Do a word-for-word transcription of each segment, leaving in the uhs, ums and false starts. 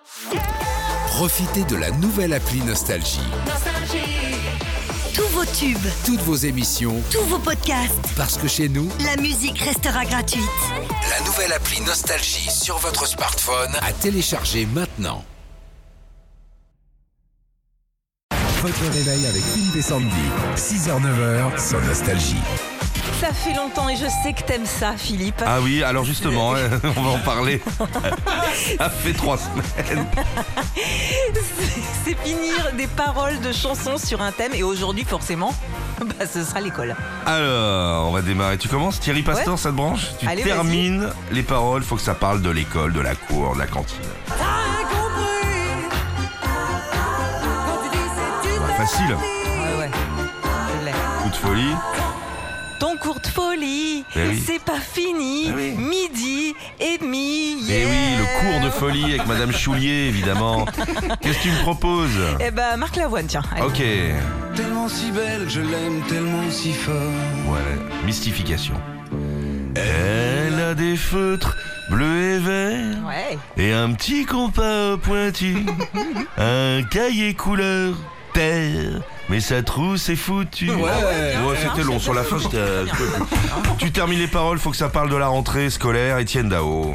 Profitez de la nouvelle appli Nostalgie. Tous vos tubes, Toutes vos émissions, tous vos podcasts, parce que chez nous, la musique restera gratuite. la nouvelle appli Nostalgie sur votre smartphone à télécharger maintenant. Votre réveil avec Philippe et Sandy, six heures neuf heures sur Nostalgie. Ça fait longtemps et je sais que t'aimes ça, Philippe. Ah oui, alors justement, hein, on va en parler. Ça fait trois semaines. C'est, c'est finir des paroles de chansons sur un thème et aujourd'hui, forcément, bah, ce sera l'école. Alors, on va démarrer. Tu commences, Thierry Pastor, Ouais. ça te branche? Tu Allez, termines les paroles, faut que ça parle de l'école, de la cour, de la cantine. Ouais, facile. Ouais, ouais, je l'ai. Coup de folie. Ton cours de folie, Eh oui. c'est pas fini, Eh oui. midi et demi. Et yeah. oui, le cours de folie avec Madame Choulier, évidemment. Qu'est-ce que tu me proposes? Eh ben, Marc Lavoine, tiens. Allez. Ok. Tellement si belle, je l'aime tellement si fort. Ouais, mystification. Elle a des feutres bleus et verts. Ouais. Et un petit compas pointu, un cahier couleur terre, mais sa trousse est foutue. Ouais, c'était long sur la fin. j'étais, euh, je peux plus. Tu termines les paroles, faut que ça parle de la rentrée scolaire. Étienne Dao.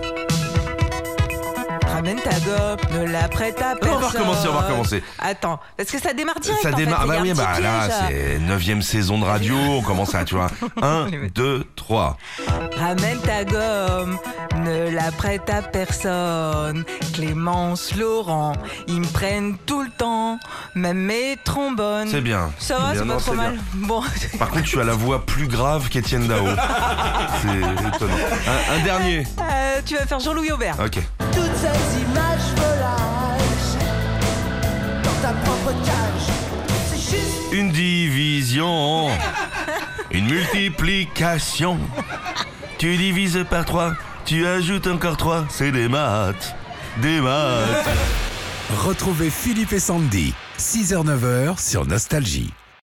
Ramène ta gobe, ne la prête à personne. On va recommencer, on va recommencer. Attends, parce que ça démarre direct. Ça en démarre. fait. Bah Il y a oui, un bah petit là, piège. c'est neuvième saison de radio. On commence à, tu vois. Un, deux, trois. Ramène ta gomme, ne la prête à personne. Clémence, Laurent, ils me prennent tout le temps, même mes trombones. C'est bien. Ça va, Bien, c'est pas non, trop c'est mal. bien. Bon, Par contre, tu as la voix plus grave qu'Étienne Dao. C'est étonnant. Un, un dernier. euh, tu vas faire Jean-Louis Aubert. Ok. Toutes ces images volages dans ta propre cage. C'est juste Une division, une multiplication. Tu divises par trois, tu ajoutes encore trois, c'est des maths, des maths. Retrouvez Philippe et Sandy, six heures neuf heures sur Nostalgie.